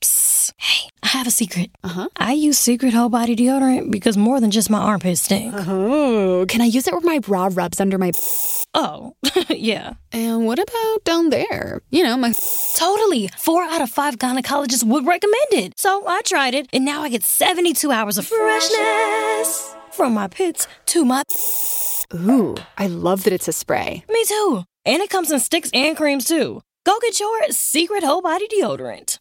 Psst. Hey, I have a secret. Uh-huh. I use Secret Whole Body Deodorant because more than just my armpits stink. Oh, can I use it where my bra rubs under my... Oh, yeah. And what about down there? You know, my... Totally. 4 out of 5 gynecologists would recommend it. So I tried it, and now I get 72 hours of freshness from my pits to my... Ooh, I love that it's a spray. Me too. And it comes in sticks and creams too. Go get your Secret Whole Body Deodorant.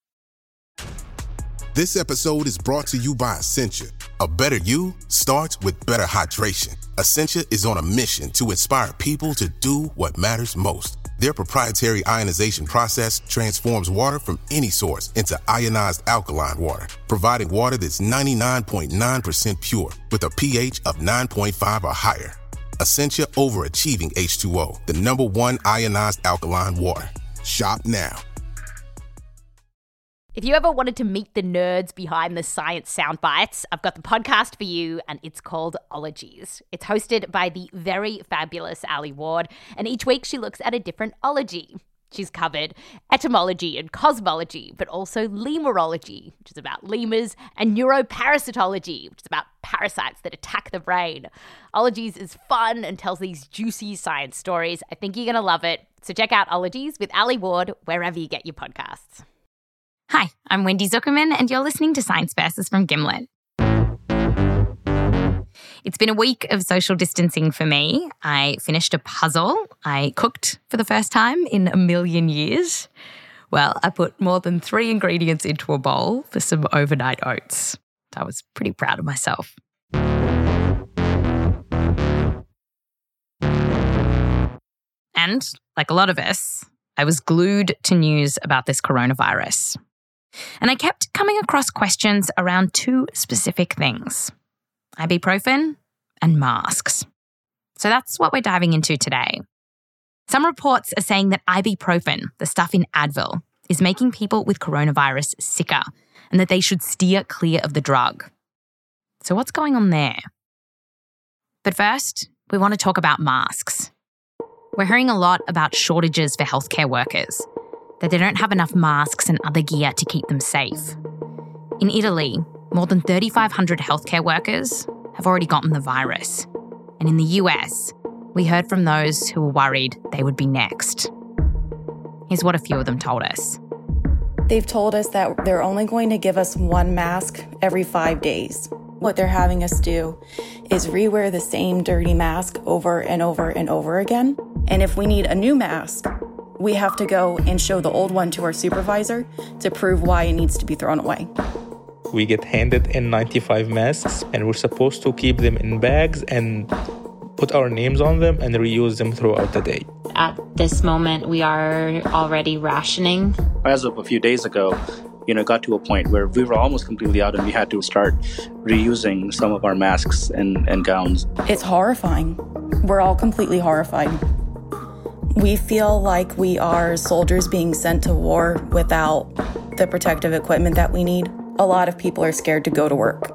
This episode is brought to you by Essentia. A better you starts with better hydration. Essentia is on a mission to inspire people to do what matters most. Their proprietary ionization process transforms water from any source into ionized alkaline water, providing water that's 99.9% pure with a pH of 9.5 or higher. Essentia Overachieving H2O, the #1 ionized alkaline water. Shop now. If you ever wanted to meet the nerds behind the science sound bites, I've got the podcast for you, and it's called Ologies. It's hosted by the very fabulous Ali Ward, and each week she looks at a different ology. She's covered etymology and cosmology, but also lemurology, which is about lemurs, and neuroparasitology, which is about parasites that attack the brain. Ologies is fun and tells these juicy science stories. I think you're going to love it. So check out Ologies with Ali Ward wherever you get your podcasts. Hi, I'm Wendy Zuckerman, and you're listening to Science Versus from Gimlet. It's been a week of social distancing for me. I finished a puzzle. I cooked for the first time in a million years. Well, I put more than 3 ingredients into a bowl for some overnight oats. I was pretty proud of myself. And, like a lot of us, I was glued to news about this coronavirus. And I kept coming across questions around 2 specific things: ibuprofen and masks. So that's what we're diving into today. Some reports are saying that ibuprofen, the stuff in Advil, is making people with coronavirus sicker and that they should steer clear of the drug. So what's going on there? But first, we want to talk about masks. We're hearing a lot about shortages for healthcare workers, that they don't have enough masks and other gear to keep them safe. In Italy, more than 3,500 healthcare workers have already gotten the virus. And in the US, we heard from those who were worried they would be next. Here's what a few of them told us. They've told us that they're only going to give us 1 mask every 5 days. What they're having us do is rewear the same dirty mask over and over and over again. And if we need a new mask, we have to go and show the old one to our supervisor to prove why it needs to be thrown away. We get handed N95 masks, and we're supposed to keep them in bags and put our names on them and reuse them throughout the day. At this moment, we are already rationing. As of a few days ago, it got to a point where we were almost completely out and we had to start reusing some of our masks and gowns. It's horrifying. We're all completely horrified. We feel like we are soldiers being sent to war without the protective equipment that we need. A lot of people are scared to go to work.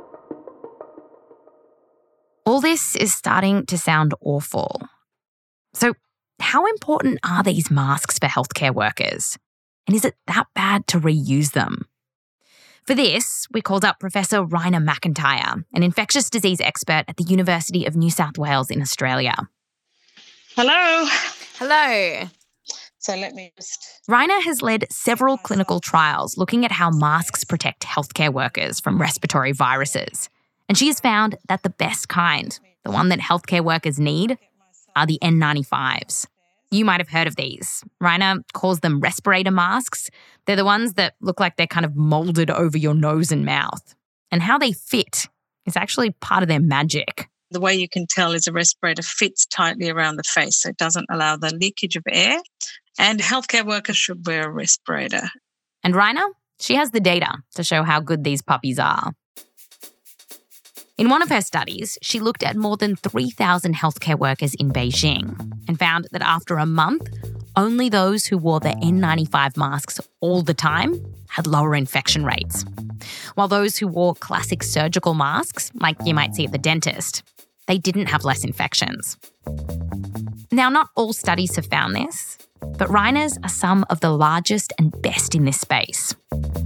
All this is starting to sound awful. So, how important are these masks for healthcare workers? And is it that bad to reuse them? For this, we called up Professor Raina McIntyre, an infectious disease expert at the University of New South Wales in Australia. Hello. Hello. So let me just... Raina has led several clinical trials looking at how masks protect healthcare workers from respiratory viruses. And she has found that the best kind, the one that healthcare workers need, are the N95s. You might have heard of these. Raina calls them respirator masks. They're the ones that look like they're kind of moulded over your nose and mouth. And how they fit is actually part of their magic. The way you can tell is a respirator fits tightly around the face, so it doesn't allow the leakage of air. And healthcare workers should wear a respirator. And Raina, she has the data to show how good these puppies are. In one of her studies, she looked at more than 3,000 healthcare workers in Beijing and found that after a month, only those who wore the N95 masks all the time had lower infection rates, while those who wore classic surgical masks, like you might see at the dentist, they didn't have less infections. Now, not all studies have found this, but Raina's are some of the largest and best in this space.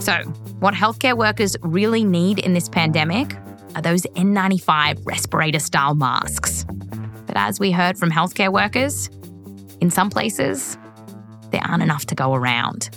So, what healthcare workers really need in this pandemic are those N95 respirator-style masks. But as we heard from healthcare workers, in some places, there aren't enough to go around.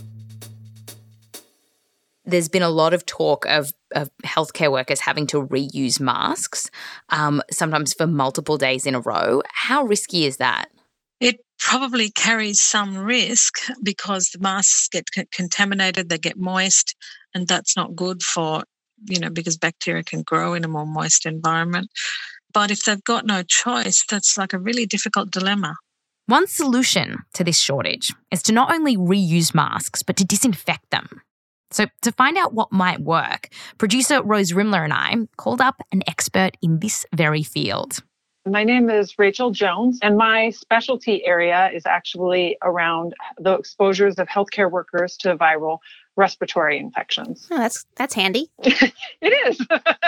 There's been a lot of talk of healthcare workers having to reuse masks, sometimes for multiple days in a row. How risky is that? It probably carries some risk because the masks get contaminated, they get moist, and that's not good for, because bacteria can grow in a more moist environment. But if they've got no choice, that's like a really difficult dilemma. One solution to this shortage is to not only reuse masks, but to disinfect them. So to find out what might work, producer Rose Rimler and I called up an expert in this very field. My name is Rachel Jones, and my specialty area is actually around the exposures of healthcare workers to viral respiratory infections. Oh, that's handy. It is.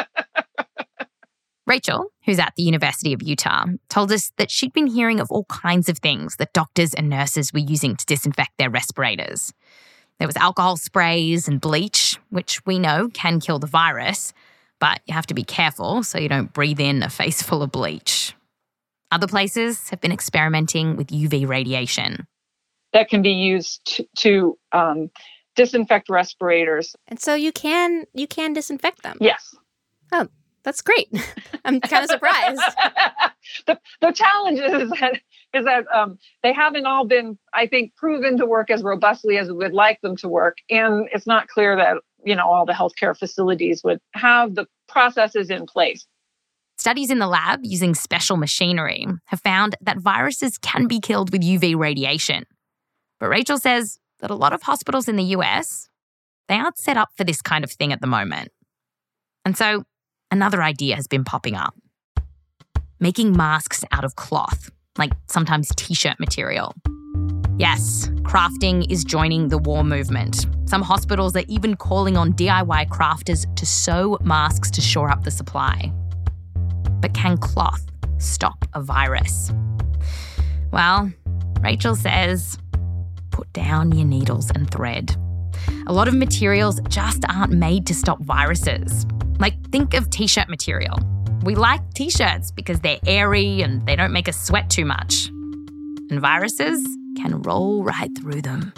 Rachel, who's at the University of Utah, told us that she'd been hearing of all kinds of things that doctors and nurses were using to disinfect their respirators. There was alcohol sprays and bleach, which we know can kill the virus, but you have to be careful so you don't breathe in a face full of bleach. Other places have been experimenting with UV radiation. That can be used to disinfect respirators. And so you can disinfect them? Yes. Oh, that's great. I'm kind of surprised. The challenge is that they haven't all been, I think, proven to work as robustly as we would like them to work. And it's not clear that, all the healthcare facilities would have the processes in place. Studies in the lab using special machinery have found that viruses can be killed with UV radiation. But Rachel says that a lot of hospitals in the US, they aren't set up for this kind of thing at the moment. And so another idea has been popping up. Making masks out of cloth, like sometimes t-shirt material. Yes, crafting is joining the war movement. Some hospitals are even calling on DIY crafters to sew masks to shore up the supply. But can cloth stop a virus? Well, Rachel says, put down your needles and thread. A lot of materials just aren't made to stop viruses. Like, think of t-shirt material. We like t-shirts because they're airy and they don't make us sweat too much. And viruses can roll right through them.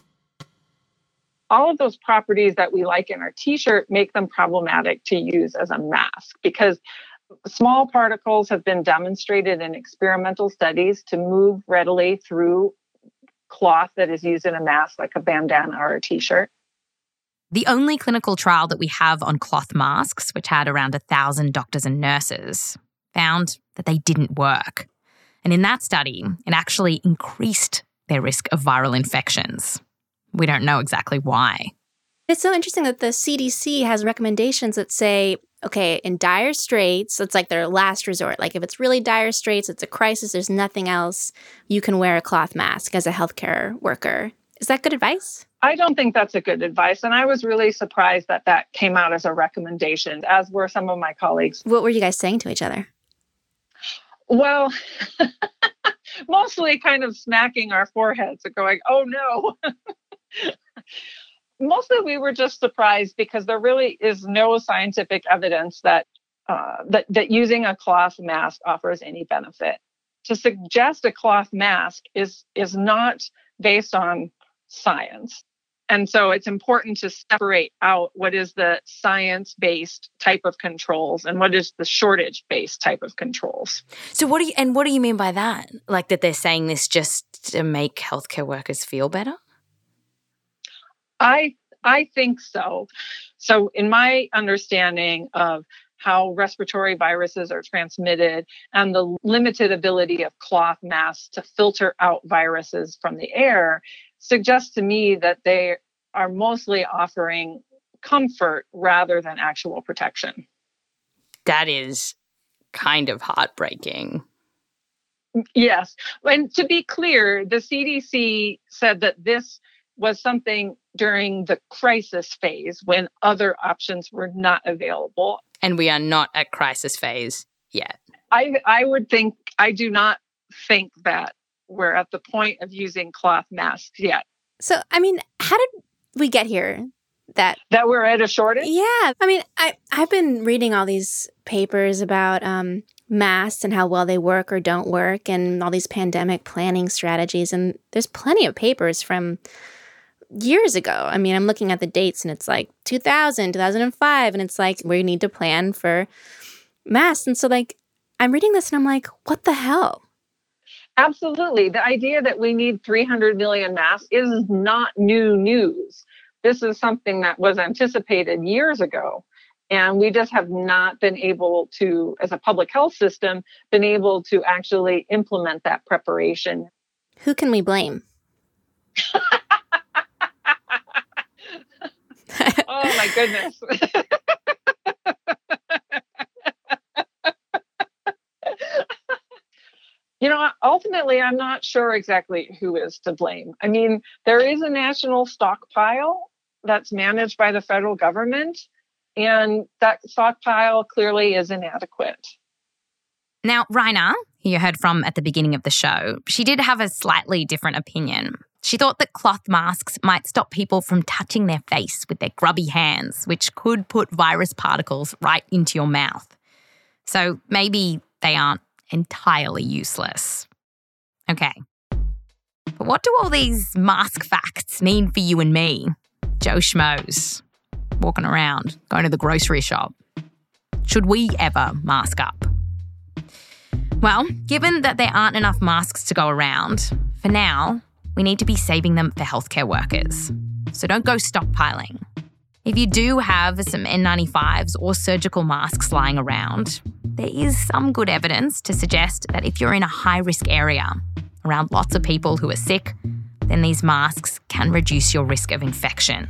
All of those properties that we like in our t-shirt make them problematic to use as a mask because small particles have been demonstrated in experimental studies to move readily through cloth that is used in a mask like a bandana or a t-shirt. The only clinical trial that we have on cloth masks, which had around 1,000 doctors and nurses, found that they didn't work. And in that study, it actually increased their risk of viral infections. We don't know exactly why. It's so interesting that the CDC has recommendations that say, okay, in dire straits, it's like their last resort. Like if it's really dire straits, it's a crisis, there's nothing else, you can wear a cloth mask as a healthcare worker. Is that good advice? I don't think that's a good advice. And I was really surprised that that came out as a recommendation, as were some of my colleagues. What were you guys saying to each other? Well, mostly kind of smacking our foreheads and going, oh no. Mostly we were just surprised because there really is no scientific evidence that using a cloth mask offers any benefit. To suggest a cloth mask is not based on science. And so it's important to separate out what is the science-based type of controls and what is the shortage-based type of controls. So what do you mean by that? Like that they're saying this just to make healthcare workers feel better? I think so. So in my understanding of how respiratory viruses are transmitted and the limited ability of cloth masks to filter out viruses from the air suggests to me that they are mostly offering comfort rather than actual protection. That is kind of heartbreaking. Yes. And to be clear, the CDC said that this was something during the crisis phase when other options were not available. And we are not at crisis phase yet. I do not think that we're at the point of using cloth masks yet. So, I mean, how did we get here? that we're at a shortage? Yeah. I mean, I've been reading all these papers about masks and how well they work or don't work and all these pandemic planning strategies. And there's plenty of papers from years ago. I mean, I'm looking at the dates and it's like 2000, 2005. And it's like, we need to plan for masks. And so like, I'm reading this and I'm like, what the hell? Absolutely. The idea that we need 300 million masks is not new news. This is something that was anticipated years ago. And we just have not been able to, as a public health system, been able to actually implement that preparation. Who can we blame? Oh, my goodness. You know, ultimately, I'm not sure exactly who is to blame. I mean, there is a national stockpile that's managed by the federal government, and that stockpile clearly is inadequate. Now, Raina, who you heard from at the beginning of the show, she did have a slightly different opinion. She thought that cloth masks might stop people from touching their face with their grubby hands, which could put virus particles right into your mouth. So maybe they aren't entirely useless. Okay. But what do all these mask facts mean for you and me, Joe Schmoes, walking around, going to the grocery shop? Should we ever mask up? Well, given that there aren't enough masks to go around, for now, we need to be saving them for healthcare workers. So don't go stockpiling. If you do have some N95s or surgical masks lying around, there is some good evidence to suggest that if you're in a high-risk area, around lots of people who are sick, then these masks can reduce your risk of infection.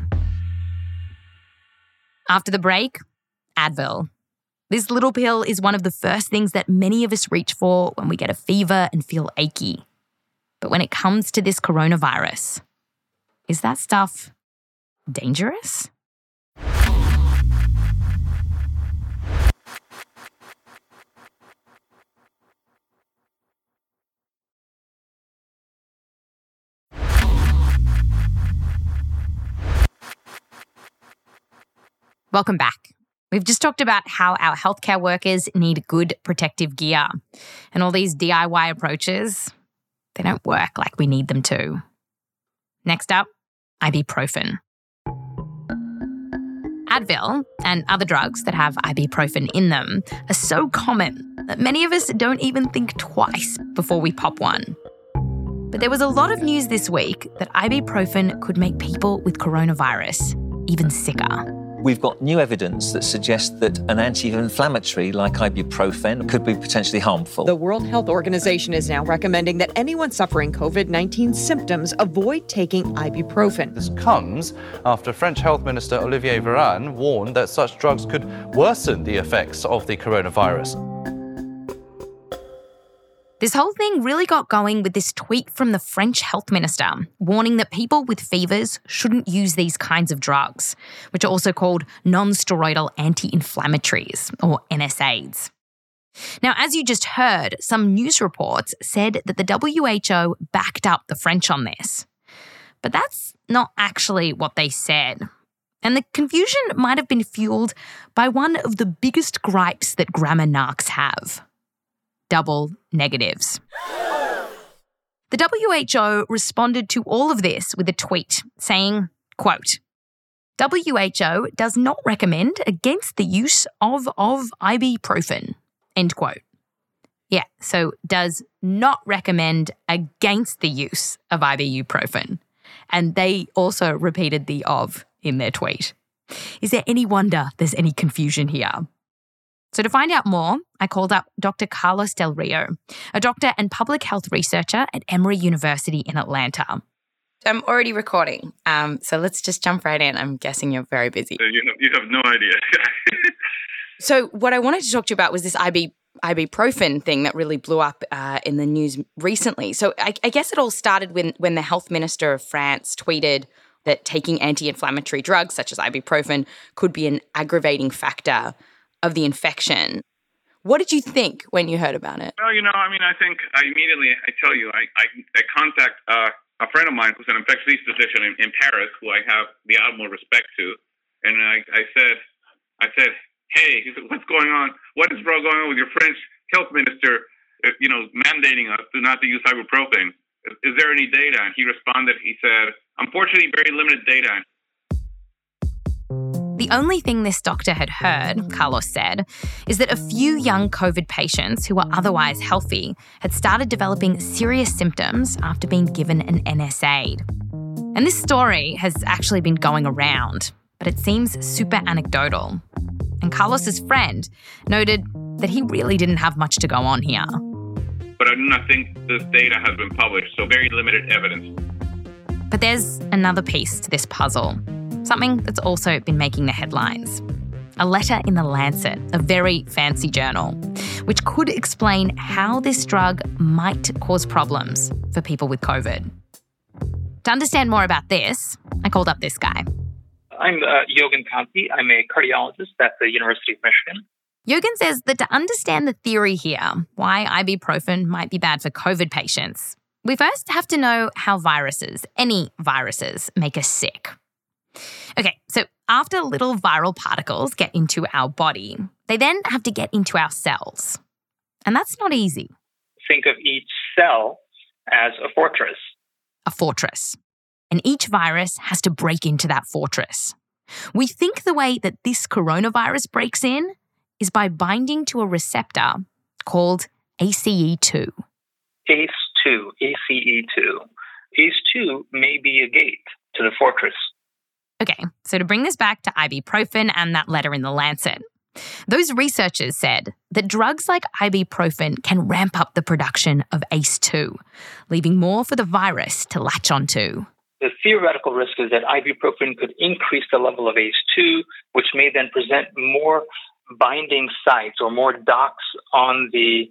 After the break, Advil. This little pill is one of the first things that many of us reach for when we get a fever and feel achy. But when it comes to this coronavirus, is that stuff dangerous? Welcome back. We've just talked about how our healthcare workers need good protective gear. And all these DIY approaches, they don't work like we need them to. Next up, ibuprofen. Advil and other drugs that have ibuprofen in them are so common that many of us don't even think twice before we pop one. But there was a lot of news this week that ibuprofen could make people with coronavirus even sicker. We've got new evidence that suggests that an anti-inflammatory like ibuprofen could be potentially harmful. The World Health Organization is now recommending that anyone suffering COVID-19 symptoms avoid taking ibuprofen. This comes after French Health Minister Olivier Véran warned that such drugs could worsen the effects of the coronavirus. This whole thing really got going with this tweet from the French health minister warning that people with fevers shouldn't use these kinds of drugs, which are also called non-steroidal anti-inflammatories, or NSAIDs. Now, as you just heard, some news reports said that the WHO backed up the French on this. But that's not actually what they said. And the confusion might have been fueled by one of the biggest gripes that grammar narcs have: double negatives. The WHO responded to all of this with a tweet saying, quote, WHO does not recommend against the use of ibuprofen, end quote. Yeah, so does not recommend against the use of ibuprofen. And they also repeated the of in their tweet. Is there any wonder there's any confusion here? So to find out more, I called up Dr. Carlos Del Rio, a doctor and public health researcher at Emory University in Atlanta. I'm already recording, so let's just jump right in. I'm guessing you're very busy. You have no idea. So what I wanted to talk to you about was this ibuprofen thing that really blew up in the news recently. So I guess it all started when the health minister of France tweeted that taking anti-inflammatory drugs such as ibuprofen could be an aggravating factor of the infection. What did you think when you heard about it? Well, I think I contact a friend of mine who's an infectious disease physician in Paris, who I have the utmost respect to, And I said, hey, he said, what's going on? What is going on with your French health minister, mandating us not to use ibuprofen? Is there any data? And he responded, he said, unfortunately, very limited data. The only thing this doctor had heard, Carlos said, is that a few young COVID patients who were otherwise healthy had started developing serious symptoms after being given an NSAID. And this story has actually been going around, but it seems super anecdotal. And Carlos's friend noted that he really didn't have much to go on here. But I do not think this data has been published, so very limited evidence. But there's another piece to this puzzle, something that's also been making the headlines. A letter in The Lancet, a very fancy journal, which could explain how this drug might cause problems for people with COVID. To understand more about this, I called up this guy. I'm Yogan Kanti. I'm a cardiologist at the University of Michigan. Yogan says that to understand the theory here, why ibuprofen might be bad for COVID patients, we first have to know how viruses, any viruses, make us sick. Okay, so after little viral particles get into our body, they then have to get into our cells. And that's not easy. Think of each cell as a fortress. A fortress. And each virus has to break into that fortress. We think the way that this coronavirus breaks in is by binding to a receptor called ACE2. ACE2. ACE2 may be a gate to the fortress. Okay, so to bring this back to ibuprofen and that letter in The Lancet, those researchers said that drugs like ibuprofen can ramp up the production of ACE2, leaving more for the virus to latch onto. The theoretical risk is that ibuprofen could increase the level of ACE2, which may then present more binding sites or more docks on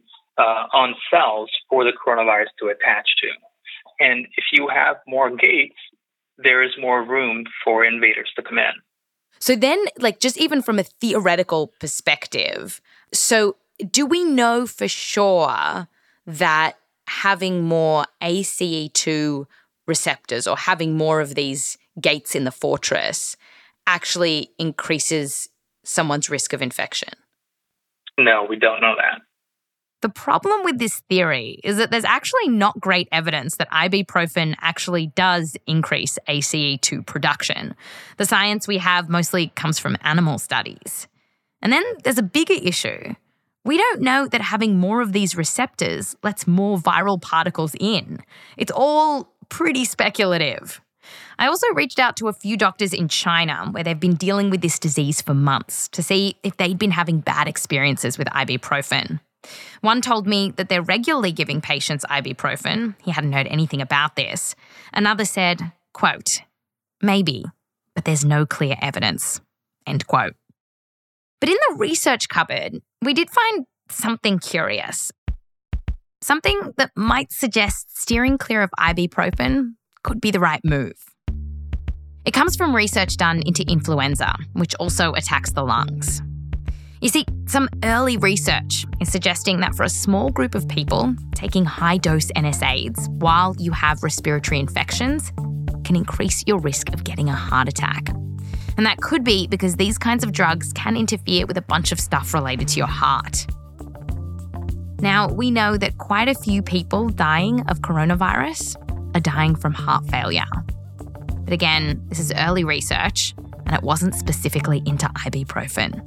cells for the coronavirus to attach to. And if you have more gates, there is more room for invaders to come in. So then, just even from a theoretical perspective, so do we know for sure that having more ACE2 receptors or having more of these gates in the fortress actually increases someone's risk of infection? No, we don't know that. The problem with this theory is that there's actually not great evidence that ibuprofen actually does increase ACE2 production. The science we have mostly comes from animal studies. And then there's a bigger issue. We don't know that having more of these receptors lets more viral particles in. It's all pretty speculative. I also reached out to a few doctors in China where they've been dealing with this disease for months to see if they'd been having bad experiences with ibuprofen. One told me that they're regularly giving patients ibuprofen. He hadn't heard anything about this. Another said, quote, maybe, but there's no clear evidence, end quote. But in the research cupboard, we did find something curious. Something that might suggest steering clear of ibuprofen could be the right move. It comes from research done into influenza, which also attacks the lungs. You see, some early research is suggesting that for a small group of people, taking high-dose NSAIDs while you have respiratory infections can increase your risk of getting a heart attack. And that could be because these kinds of drugs can interfere with a bunch of stuff related to your heart. Now, we know that quite a few people dying of coronavirus are dying from heart failure. But again, this is early research, and it wasn't specifically into ibuprofen.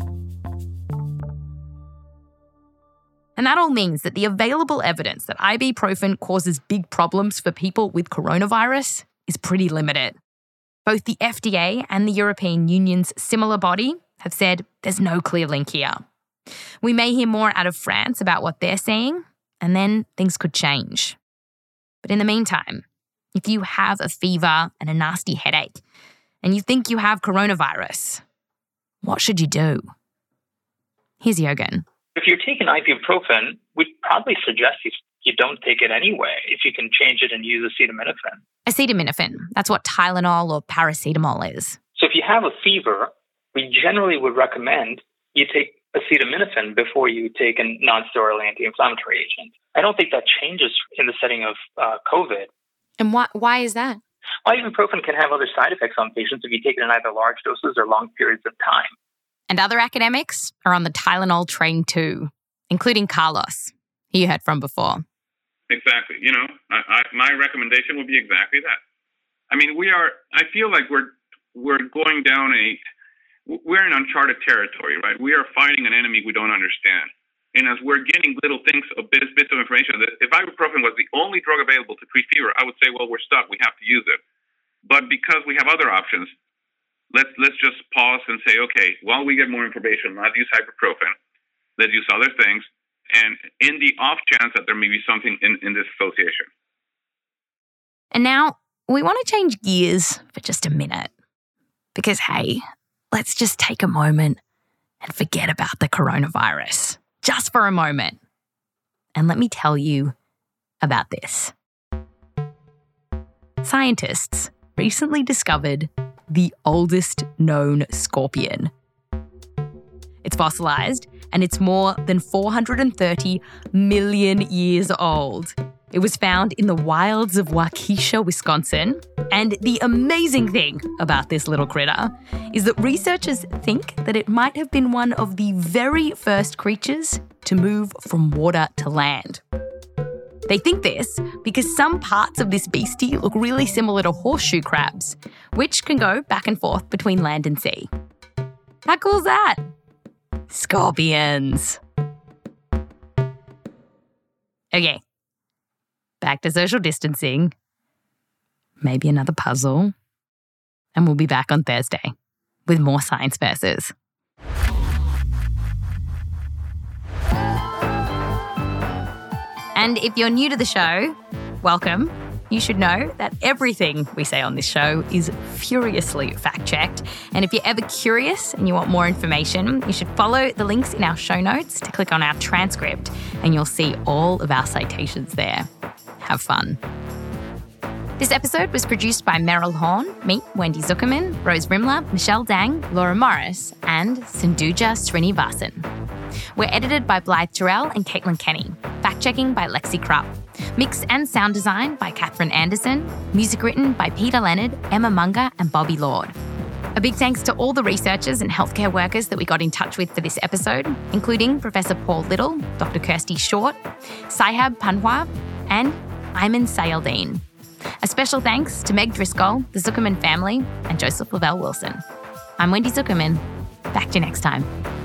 And that all means that the available evidence that ibuprofen causes big problems for people with coronavirus is pretty limited. Both the FDA and the European Union's similar body have said there's no clear link here. We may hear more out of France about what they're seeing, and then things could change. But in the meantime, if you have a fever and a nasty headache, and you think you have coronavirus, what should you do? Here's Yogan. If you're taking ibuprofen, we'd probably suggest you don't take it anyway if you can change it and use acetaminophen. Acetaminophen, that's what Tylenol or paracetamol is. So if you have a fever, we generally would recommend you take acetaminophen before you take a non-steroidal anti-inflammatory agent. I don't think that changes in the setting of COVID. And why is that? ibuprofen can have other side effects on patients if you take it in either large doses or long periods of time. And other academics are on the Tylenol train too, including Carlos, who you heard from before. Exactly. My recommendation would be exactly that. I mean, I feel like we're going down we're in uncharted territory, right? We are fighting an enemy we don't understand. And as we're getting little things, bits of information, that if ibuprofen was the only drug available to treat fever, I would say, well, we're stuck. We have to use it. But because we have other options, let's just pause and say, okay, while we get more information, let's use ibuprofen. Let's use other things. And in the off chance that there may be something in this association. And now we want to change gears for just a minute. Because, hey, let's just take a moment and forget about the coronavirus. Just for a moment. And let me tell you about this. Scientists recently discovered the oldest known scorpion. It's fossilized and it's more than 430 million years old. It was found in the wilds of Waukesha, Wisconsin. And the amazing thing about this little critter is that researchers think that it might have been one of the very first creatures to move from water to land. They think this because some parts of this beastie look really similar to horseshoe crabs, which can go back and forth between land and sea. How cool is that? Scorpions. Okay, back to social distancing, maybe another puzzle, and we'll be back on Thursday with more Science Versus. And if you're new to the show, welcome. You should know that everything we say on this show is furiously fact-checked. And if you're ever curious and you want more information, you should follow the links in our show notes to click on our transcript, and you'll see all of our citations there. Have fun. This episode was produced by Meryl Horn, me, Wendy Zuckerman, Rose Rimler, Michelle Dang, Laura Morris, and Sindhuja Srinivasan. We're edited by Blythe Terrell and Caitlin Kenny. Fact-checking by Lexi Krupp. Mix and sound design by Catherine Anderson. Music written by Peter Leonard, Emma Munger, and Bobby Lord. A big thanks to all the researchers and healthcare workers that we got in touch with for this episode, including Professor Paul Little, Dr. Kirsty Short, Sahab Panhwa, and Ayman Sayaldeen. A special thanks to Meg Driscoll, the Zuckerman family, and Joseph Lavelle Wilson. I'm Wendy Zuckerman. Back to you next time.